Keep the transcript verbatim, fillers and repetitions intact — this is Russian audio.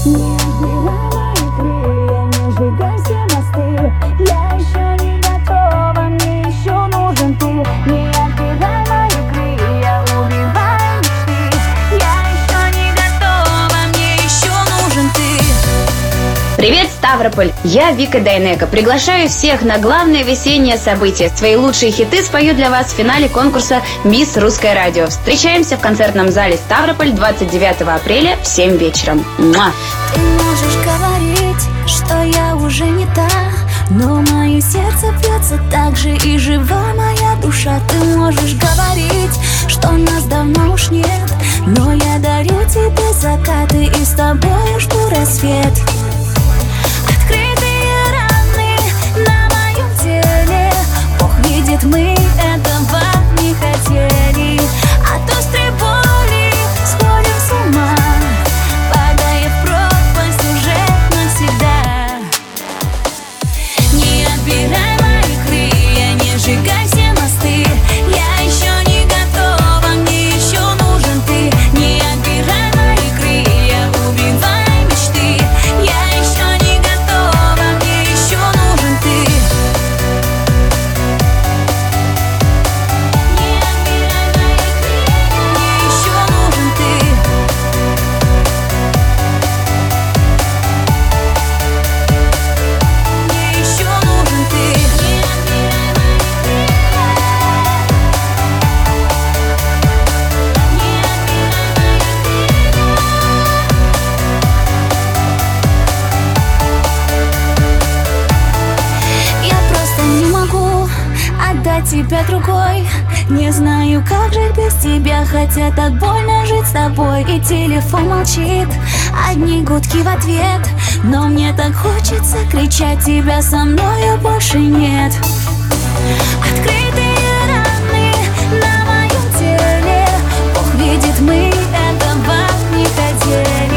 Не отбирай мои крылья, не сжигай все мосты. Я еще не готова, мне еще нужен ты. Не отбирай мои крылья, убивай мечты. Я еще не готова, мне еще нужен ты. Привет, Ставрополь! Я Вика Дайнеко. Приглашаю всех на главное весеннее событие. Свои лучшие хиты спою для вас в финале конкурса «Мисс Русское радио». Встречаемся в концертном зале «Ставрополь» двадцать девятого апреля в семь вечера. Муа! Ты можешь говорить, что я уже не та, но мое сердце бьется так же и жива моя душа. Ты можешь говорить, что нас давно уж нет, но я дарю тебе закаты и с тобой жду рассвет. Открытые раны на моем теле, Бог видит, мы этого не хотели. От острой боли сходим с ума, падая в пропасть уже навсегда. Не отбирай мои крылья, не сжигай все мосты. Я еще не готова, мне еще нужен ты. Не отбирай мои крылья, убивай мечты. Я еще не готова, мне еще нужен ты. Не отбирай мои крылья, мне еще нужен ты. Мне еще нужен ты. Не отбирай мои крылья. Не отбирай мои крылья. Я просто не могу отдать тебя другой. Не знаю, как жить без тебя, хотя так больно жить с тобой. И телефон молчит, одни гудки в ответ, но мне так хочется кричать, тебя со мною больше нет. Открытые раны на моем теле, Бог видит, мы этого не хотели.